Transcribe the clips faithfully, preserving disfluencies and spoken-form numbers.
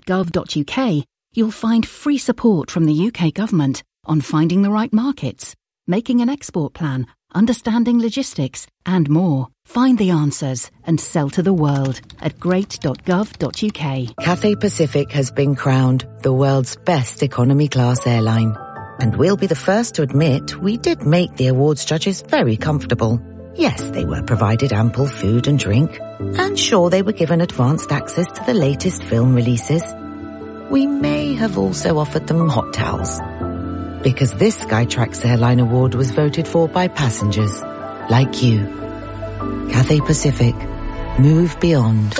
gov dot U K, you'll find free support from the U K government on finding the right markets, making an export plan, understanding logistics, and more. Find the answers and sell to the world at great dot gov dot U K. Cathay Pacific has been crowned the world's best economy class airline. And we'll be the first to admit we did make the awards judges very comfortable. Yes, they were provided ample food and drink, and sure, they were given advanced access to the latest film releases. We may have also offered them hot towels, because this Skytrax Airline Award was voted for by passengers like you. Cathay Pacific, move beyond.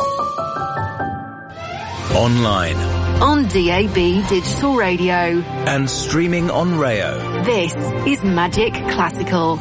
Online. On D A B Digital Radio. And streaming on Rayo. This is Magic Classical.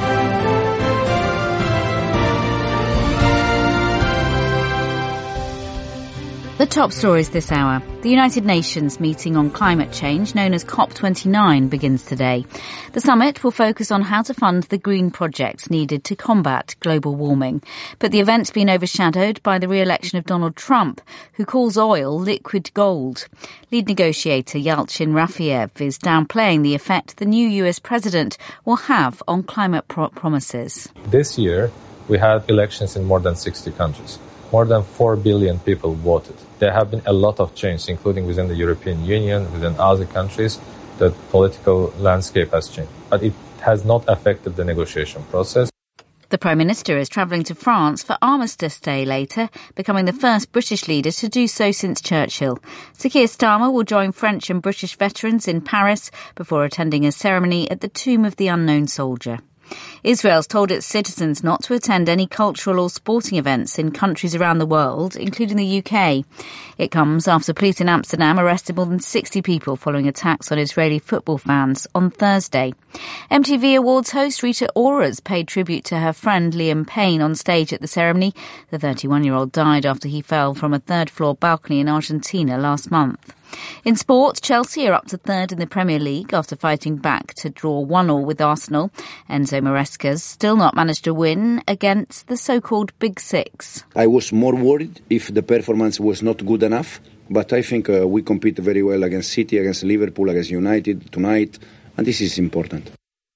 The top stories this hour. The United Nations meeting on climate change, known as COP twenty-nine, begins today. The summit will focus on how to fund the green projects needed to combat global warming. But the event's been overshadowed by the re-election of Donald Trump, who calls oil liquid gold. Lead negotiator Yalchin Rafiev is downplaying the effect the new U S president will have on climate pro- promises. This year, we had elections in more than sixty countries. More than four billion people voted. There have been a lot of change, including within the European Union, within other countries. The political landscape has changed, but it has not affected the negotiation process. The Prime Minister is travelling to France for Armistice Day later, becoming the first British leader to do so since Churchill. Sir Keir Starmer will join French and British veterans in Paris before attending a ceremony at the Tomb of the Unknown Soldier. Israel's told its citizens not to attend any cultural or sporting events in countries around the world, including the U K. It comes after police in Amsterdam arrested more than sixty people following attacks on Israeli football fans on Thursday. M T V Awards host Rita Ora paid tribute to her friend Liam Payne on stage at the ceremony. The thirty-one-year-old died after he fell from a third-floor balcony in Argentina last month. In sport, Chelsea are up to third in the Premier League after fighting back to draw one all with Arsenal. Enzo Maresca's still not managed to win against the so-called Big Six. I was more worried if the performance was not good enough, but I think uh, we compete very well against City, against Liverpool, against United tonight, and this is important.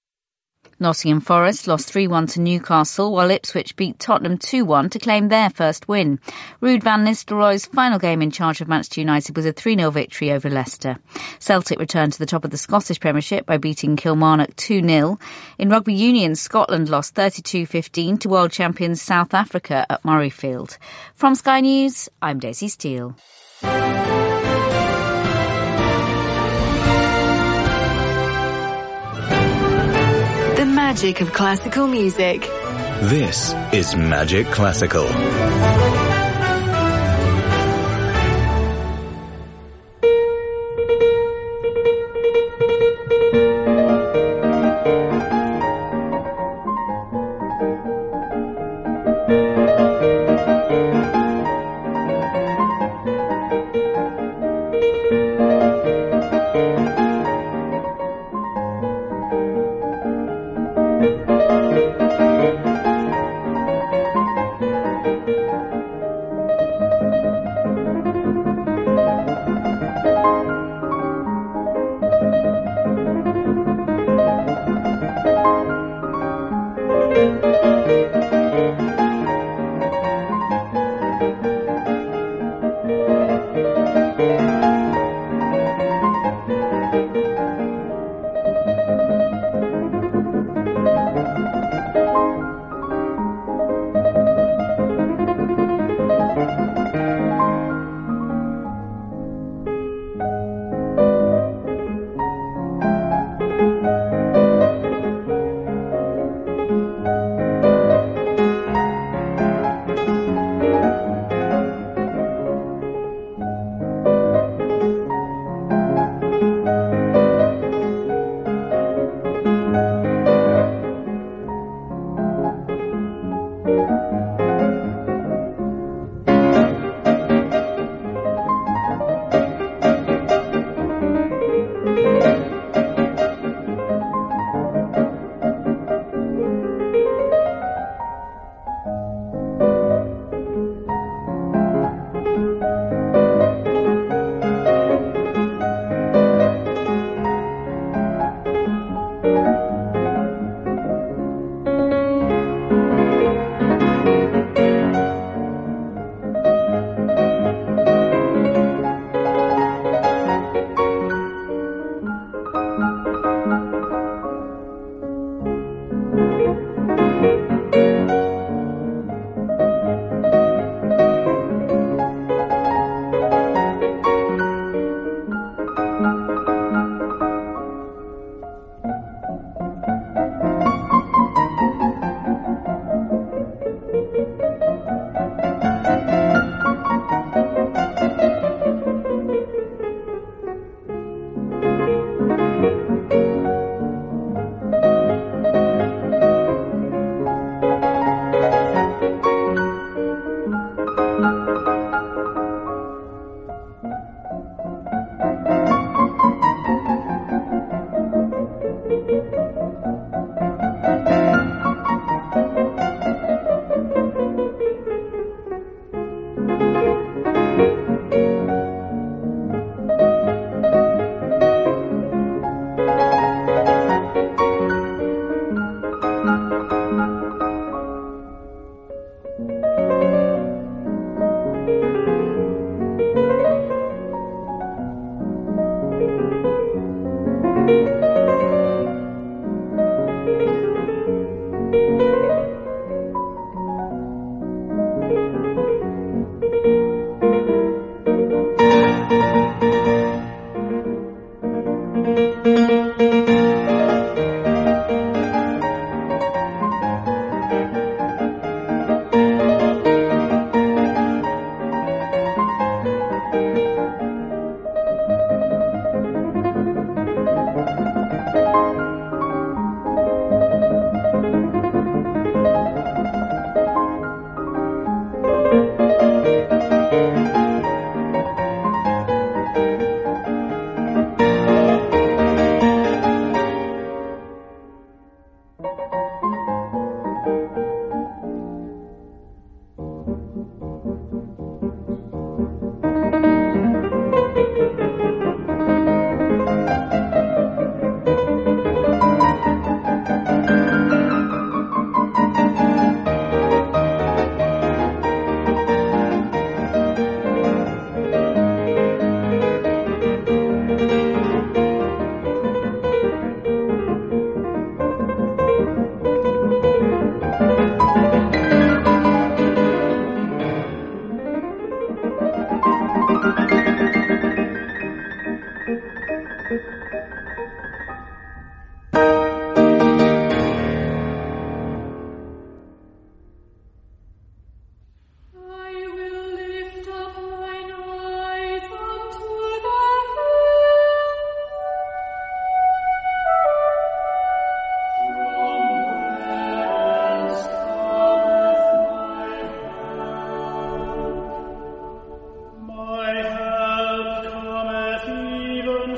Nottingham Forest lost three one to Newcastle, while Ipswich beat Tottenham two one to claim their first win. Ruud van Nistelrooy's final game in charge of Manchester United was a three nil victory over Leicester. Celtic returned to the top of the Scottish Premiership by beating Kilmarnock two nil. In rugby union, Scotland lost thirty-two fifteen to world champions South Africa at Murrayfield. From Sky News, I'm Daisy Steele. The magic of classical music. This is Magic Classical.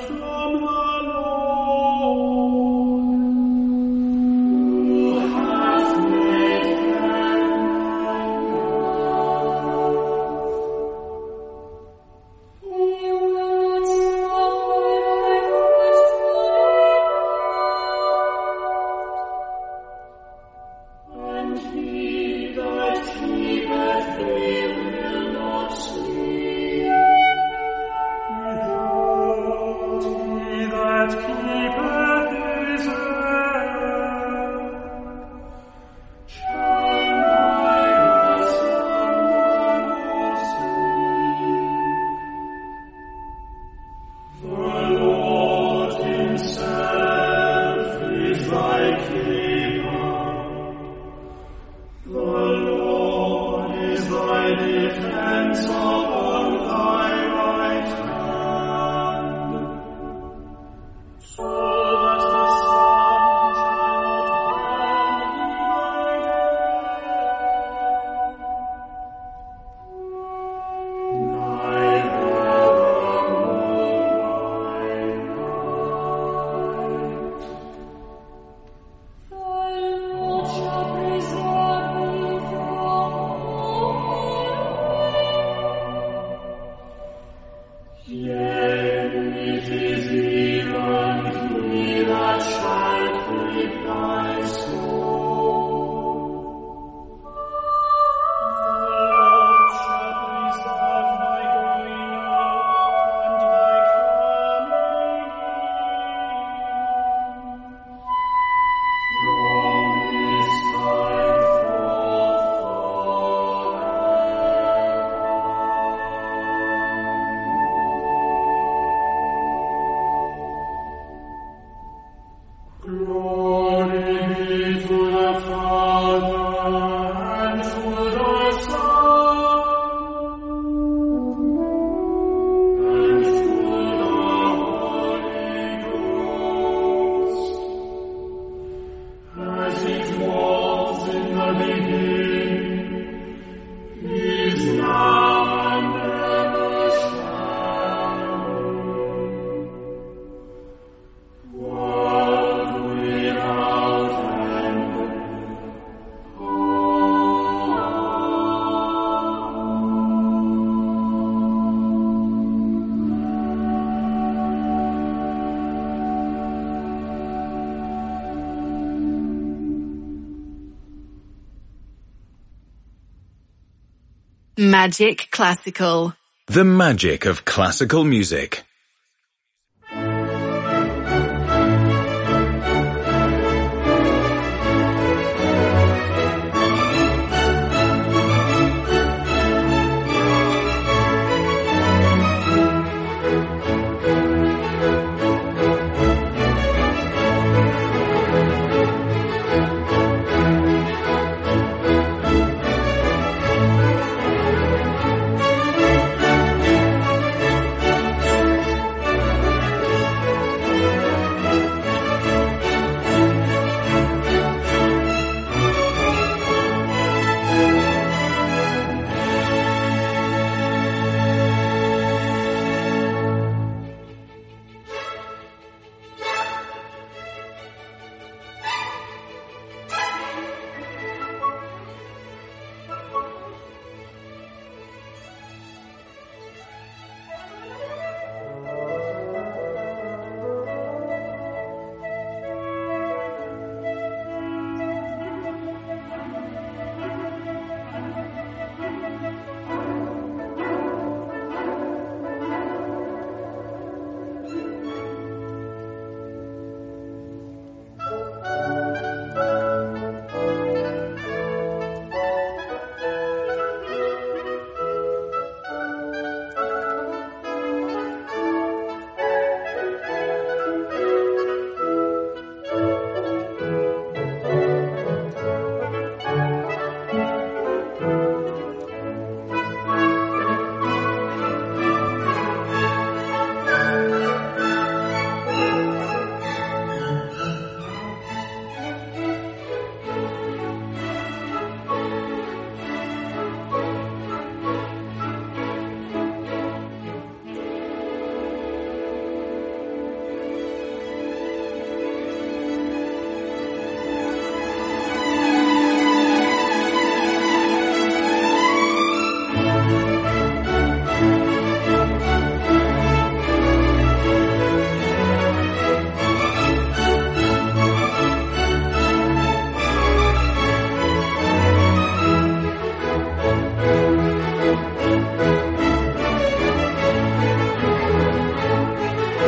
Magic Classical. The magic of classical music.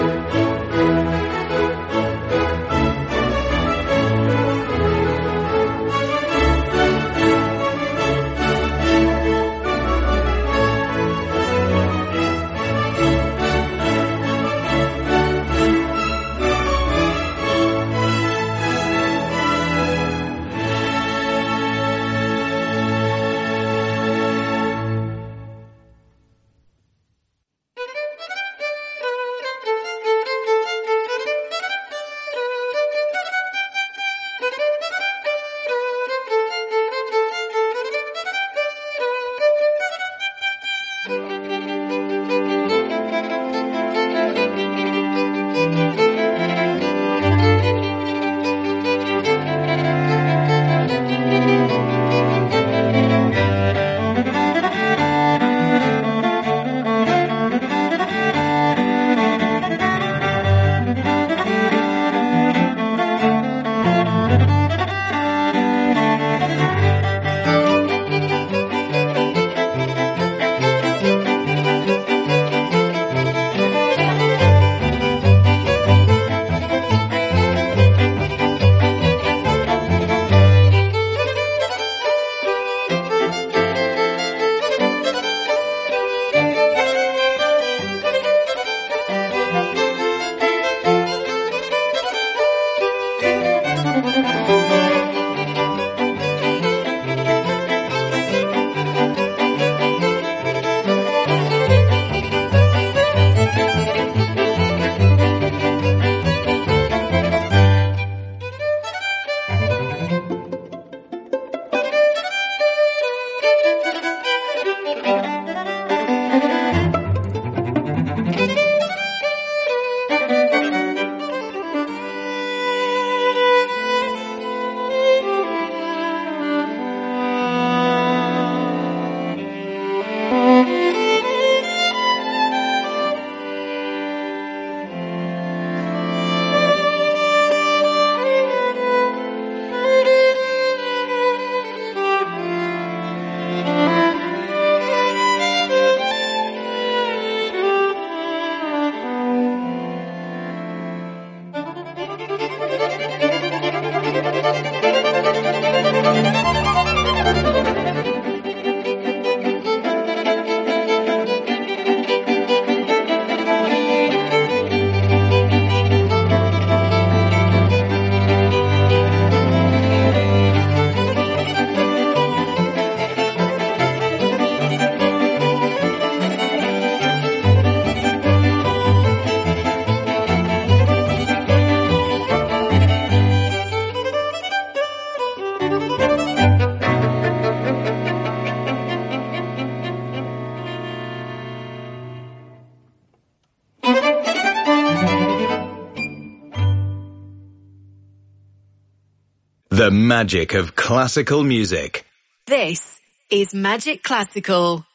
The magic of classical music. This is Magic Classical.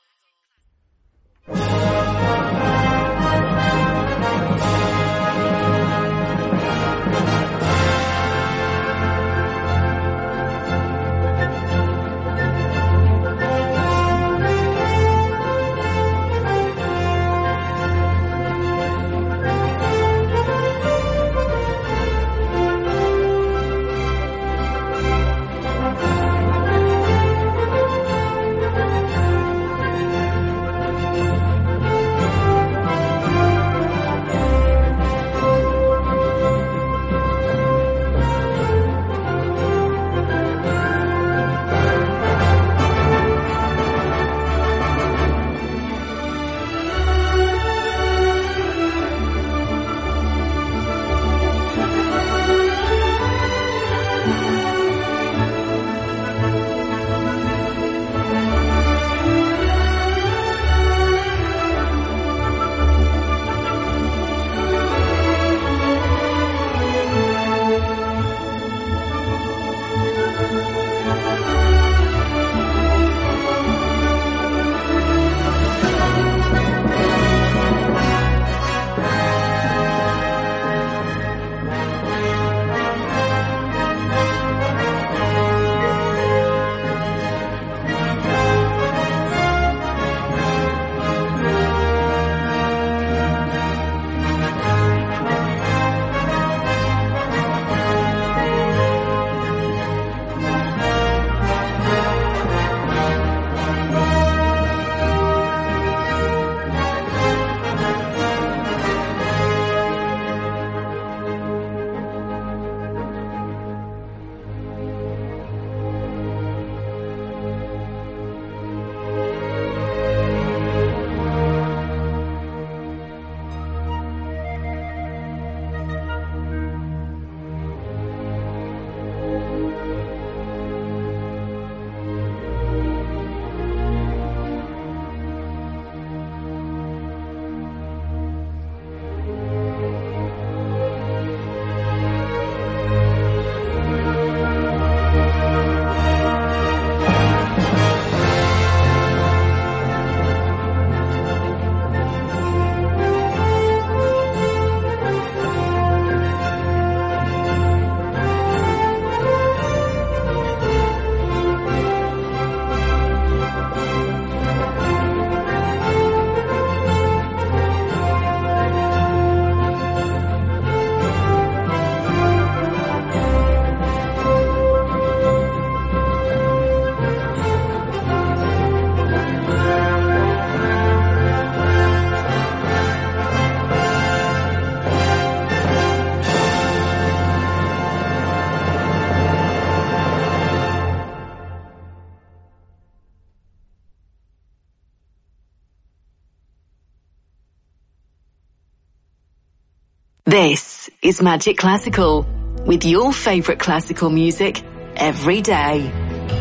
This is Magic Classical, with your favourite classical music every day.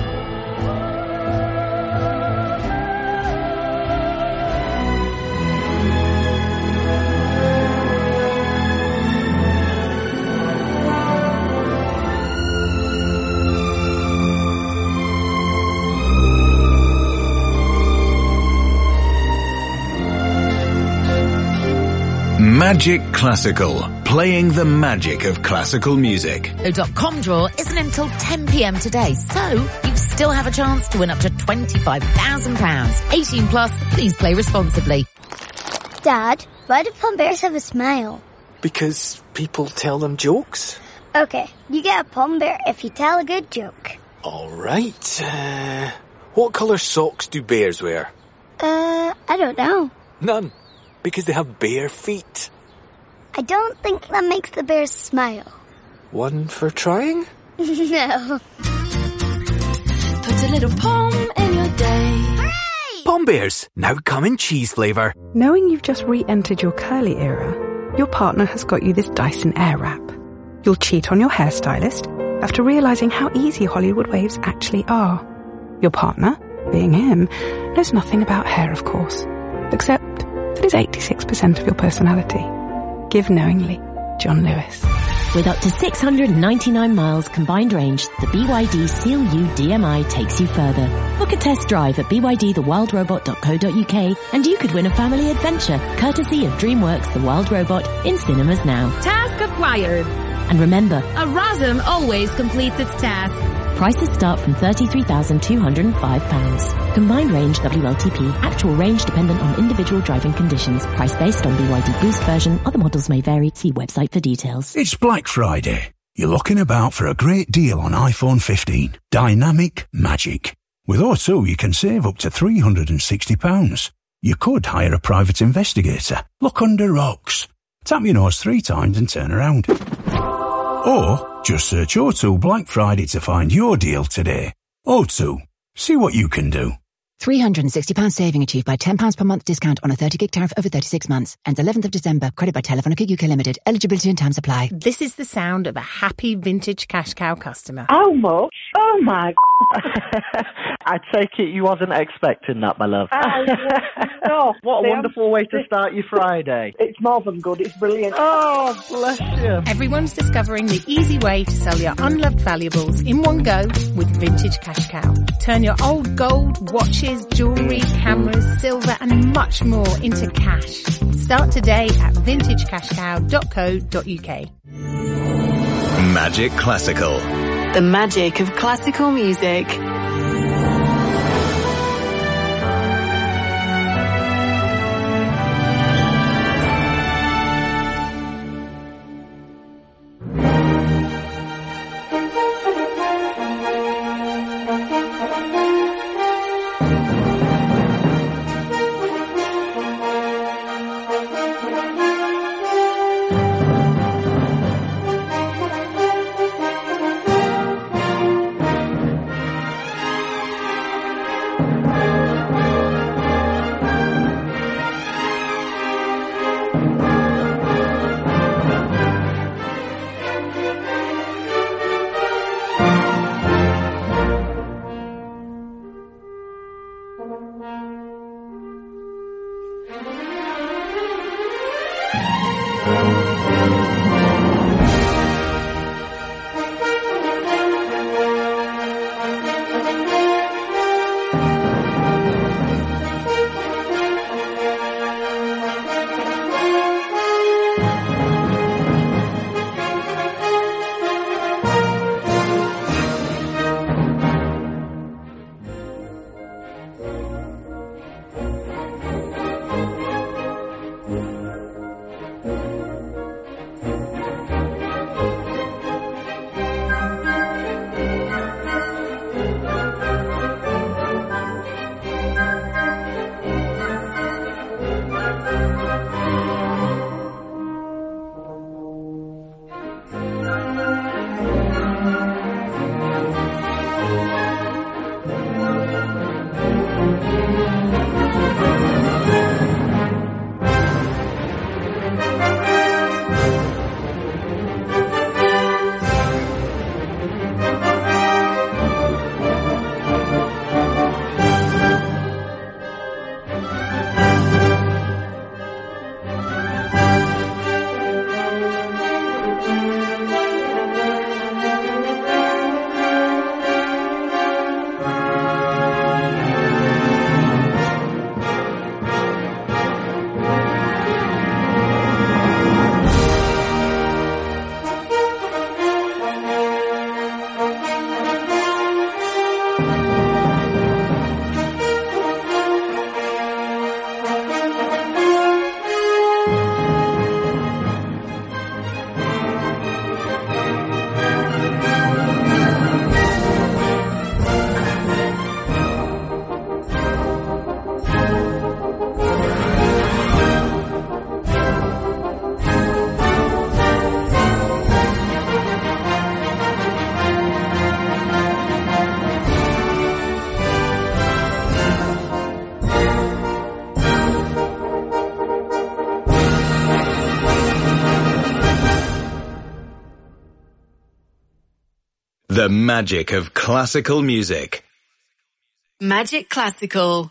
Magic Classical, playing the magic of classical music. O dot com draw isn't until ten p m today, so you still have a chance to win up to twenty-five thousand pounds. eighteen plus, please play responsibly. Dad, why do pom bears have a smile? Because people tell them jokes. Okay, you get a pom bear if you tell a good joke. All right. Uh, what colour socks do bears wear? Uh, I don't know. None. Because they have bare feet. I don't think that makes the bears smile. One for trying? No. Put a little pom in your day. Hooray! Pom bears, now come in cheese flavour. Knowing you've just re-entered your curly era, your partner has got you this Dyson Airwrap. You'll cheat on your hairstylist after realising how easy Hollywood waves actually are. Your partner, being him, knows nothing about hair, of course, except that is eighty-six percent of your personality. Give knowingly. John Lewis. With up to six hundred ninety-nine miles combined range, the B Y D Seal U D M I takes you further. Book a test drive at b y d the wild robot dot co dot u k and you could win a family adventure, courtesy of DreamWorks The Wild Robot, in cinemas now. Task acquired. And remember, a RASM always completes its task. Prices start from thirty-three thousand two hundred five pounds. Combined range W L T P. Actual range dependent on individual driving conditions. Price based on B Y D Boost version. Other models may vary. See website for details. It's Black Friday. You're looking about for a great deal on iPhone fifteen. Dynamic Magic. With O two, you can save up to three hundred sixty pounds. You could hire a private investigator. Look under rocks. Tap your nose three times and turn around. Or just search O two Black Friday to find your deal today. O two. See what you can do. three hundred sixty pounds saving achieved by ten pounds per month discount on a thirty gig tariff over thirty-six months. Ends eleventh of December. Credit by Telefonica U K Limited. Eligibility and terms apply. This is the sound of a happy vintage cash cow customer. How much? Oh my I take it you wasn't expecting that, my love. Uh, no. What a wonderful way to start your Friday. It's more than good, it's brilliant. Oh, bless you. Everyone's discovering the easy way to sell your unloved valuables in one go with Vintage Cash Cow. Turn your old gold, watches, jewellery, cameras, silver and much more into cash. Start today at vintage cash cow dot co dot u k. Magic Classical. The magic of classical music. The magic of classical music. Magic Classical.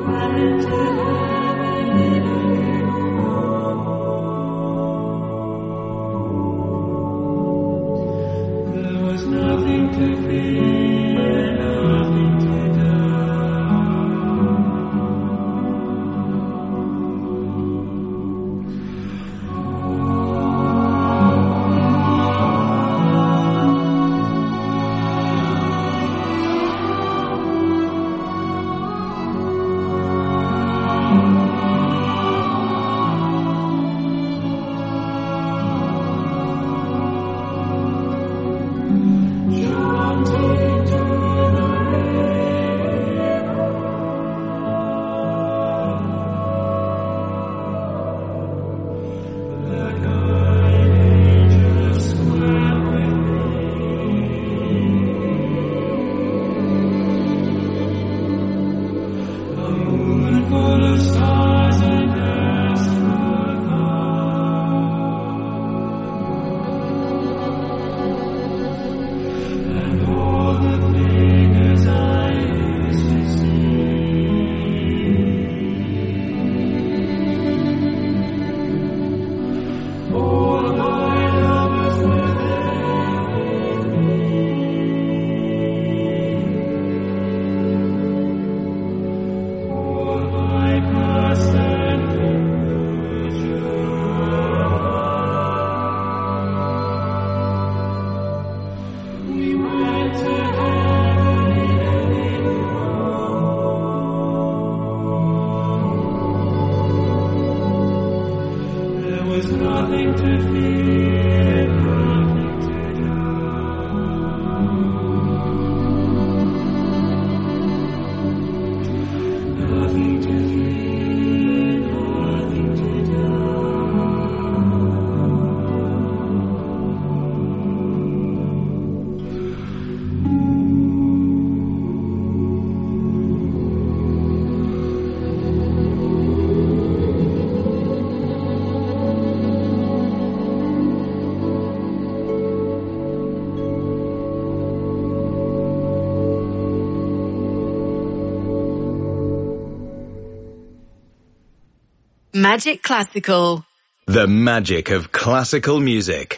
Magic Classical. The magic of classical music.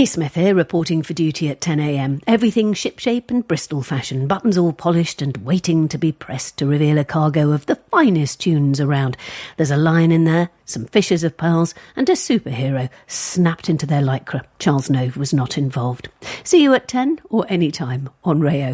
Denise Smith here, reporting for duty at ten a m. Everything shipshape and Bristol fashion, buttons all polished and waiting to be pressed to reveal a cargo of the finest tunes around. There's a lion in there, some fishers of pearls, and a superhero snapped into their lycra. Charles Nove was not involved. See you at ten or any time on Rayo.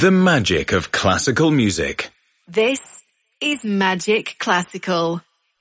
the magic of classical music. This is Magic Classical.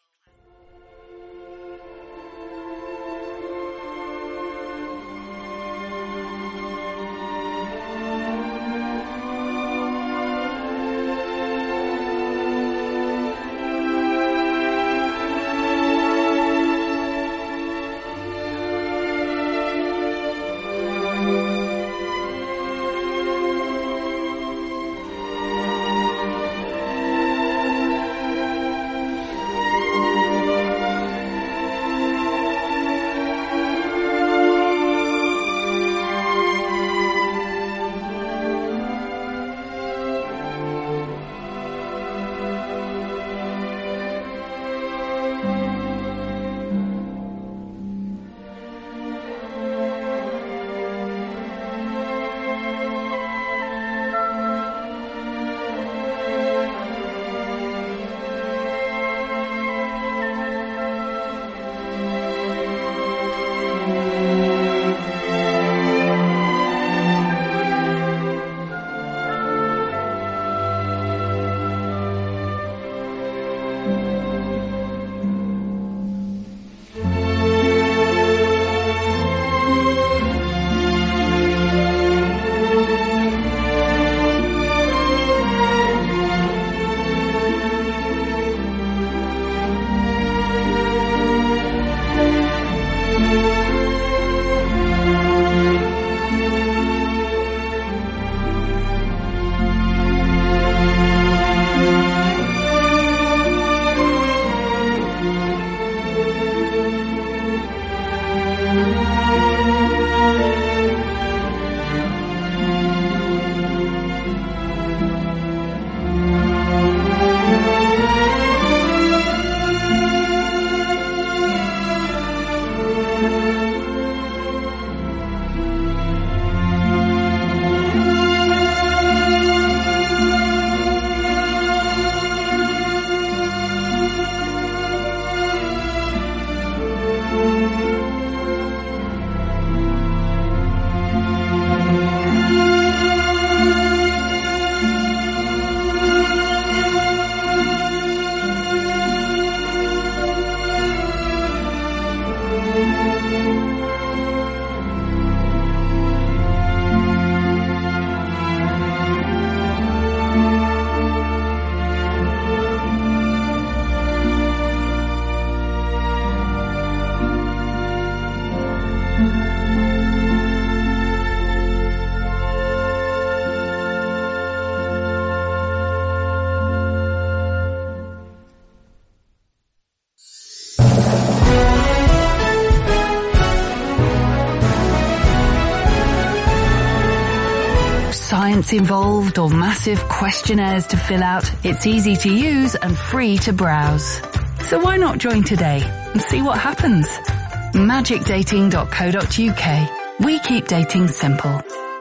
Science involved or massive questionnaires to fill out, it's easy to use and free to browse. So why not join today and see what happens? magic dating dot co dot uk. We keep dating simple.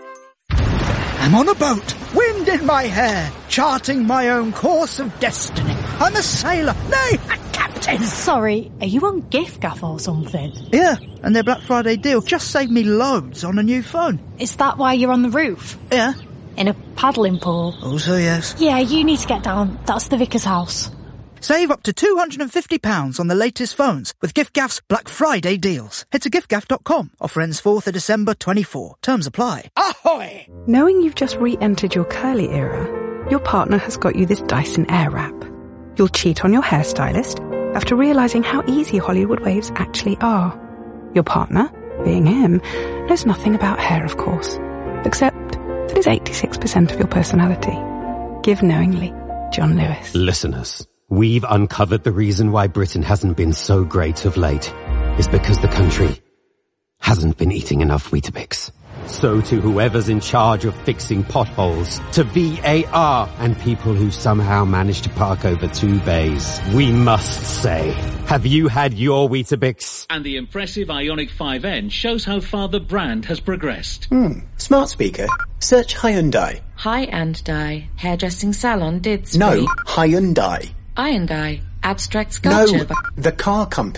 I'm on a boat, wind in my hair, charting my own course of destiny. I'm a sailor, nay, a captain. Sorry, are you on giffgaff or something? Yeah, and their Black Friday deal just saved me loads on a new phone. Is that why you're on the roof? Yeah. In a paddling pool? Also yes. Yeah, you need to get down. That's the vicar's house. Save up to two hundred fifty pounds on the latest phones with giffgaff's Black Friday deals. Head to giffgaff dot com. Offer ends fourth of December twenty-four. Terms apply. Ahoy! Knowing you've just re-entered your curly era, your partner has got you this Dyson Airwrap. You'll cheat on your hairstylist after realising how easy Hollywood waves actually are. Your partner, being him, knows nothing about hair, of course, except that it's eighty-six percent of your personality. Give knowingly, John Lewis. Listeners, we've uncovered the reason why Britain hasn't been so great of late. It's because the country hasn't been eating enough Weetabix. So to whoever's in charge of fixing potholes, to V A R and people who somehow manage to park over two bays, we must say, have you had your Weetabix? And the impressive Ioniq five N shows how far the brand has progressed. Hmm, smart speaker. Search Hyundai. Hyundai. Hairdressing salon did No, Hyundai. Hyundai. Abstract sculpture. No, the car company.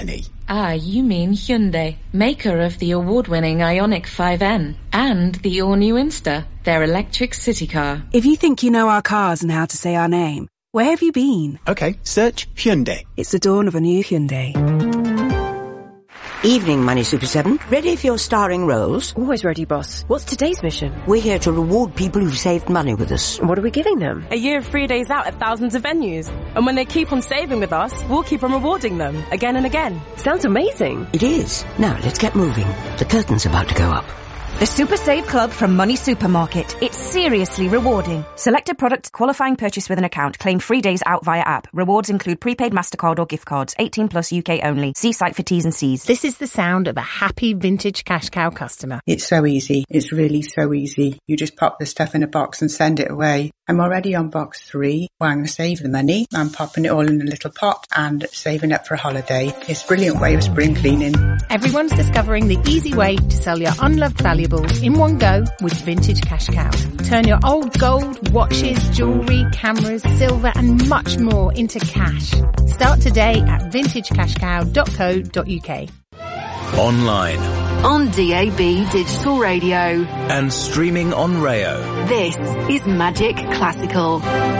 Ah, you mean Hyundai, maker of the award-winning Ioniq five N and the all-new Insta, their electric city car. If you think you know our cars and how to say our name, where have you been? Okay, search Hyundai. It's the dawn of a new Hyundai. Evening, Money Super seven. Ready for your starring roles? Always ready, boss. What's today's mission? We're here to reward people who've saved money with us. What are we giving them? A year of free days out at thousands of venues. And when they keep on saving with us, we'll keep on rewarding them, again and again. Sounds amazing. It is. Now, let's get moving. The curtain's about to go up. The Super Save Club from Money Supermarket. It's seriously rewarding. Select a product, qualifying purchase with an account. Claim free days out via app. Rewards include prepaid MasterCard or gift cards. eighteen plus U K only. See site for T's and C's. This is the sound of a happy vintage cash cow customer. It's so easy. It's really so easy. You just pop the stuff in a box and send it away. I'm already on box three. Well, I'm going to save the money. I'm popping it all in a little pot and saving up for a holiday. It's a brilliant way of spring cleaning. Everyone's discovering the easy way to sell your unloved valuables in one go with Vintage Cash Cow. Turn your old gold, watches, jewellery, cameras, silver and much more into cash. Start today at vintage cash cow dot co dot uk. Online. On D A B Digital Radio. And streaming on Rayo. This is Magic Classical.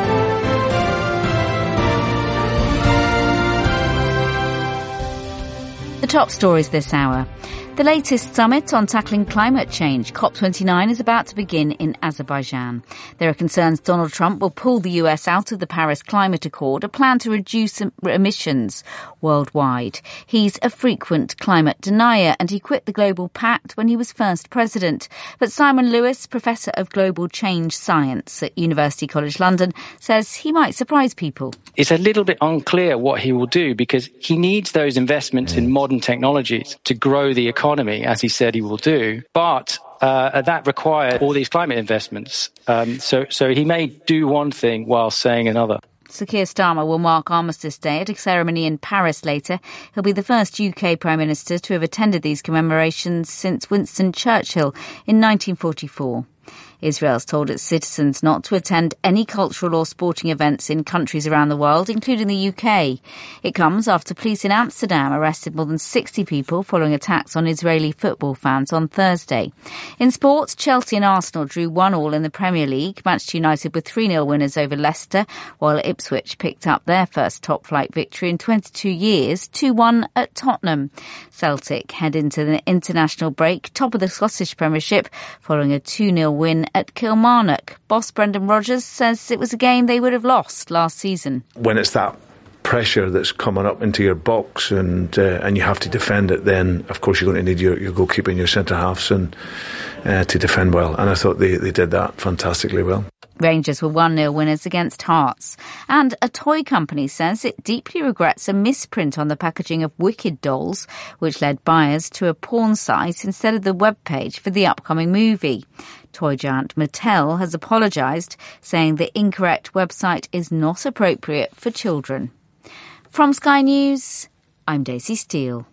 The top stories this hour. The latest summit on tackling climate change, COP twenty-nine, is about to begin in Azerbaijan. There are concerns Donald Trump will pull the U S out of the Paris Climate Accord, a plan to reduce emissions worldwide. He's a frequent climate denier, and he quit the Global Pact when he was first president. But Simon Lewis, Professor of Global Change Science at University College London, says he might surprise people. It's a little bit unclear what he will do because he needs those investments in modern technologies to grow the economy, as he said he will do. But uh, that requires all these climate investments. Um, so, so he may do one thing while saying another. Sir Keir Starmer will mark Armistice Day at a ceremony in Paris later. He'll be the first U K Prime Minister to have attended these commemorations since Winston Churchill in nineteen forty-four. Israel's told its citizens not to attend any cultural or sporting events in countries around the world, including the U K. It comes after police in Amsterdam arrested more than sixty people following attacks on Israeli football fans on Thursday. In sport, Chelsea and Arsenal drew one all in the Premier League. Manchester United were three nil winners over Leicester, while Ipswich picked up their first top-flight victory in twenty-two years, two one at Tottenham. Celtic head into the international break, top of the Scottish Premiership, following a two nil win at Kilmarnock. Boss Brendan Rodgers says it was a game they would have lost last season. When it's that pressure that's coming up into your box and uh, and you have to defend it, then of course you're going to need your, your goalkeeper and your centre halves and uh, to defend well. And I thought they, they did that fantastically well. Rangers were one nil winners against Hearts. And a toy company says it deeply regrets a misprint on the packaging of Wicked dolls, which led buyers to a porn site instead of the webpage for the upcoming movie. Toy giant Mattel has apologised, saying the incorrect website is not appropriate for children. From Sky News, I'm Daisy Steele.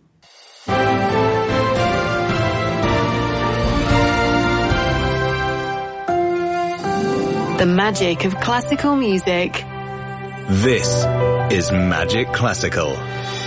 The magic of classical music. This is Magic Classical.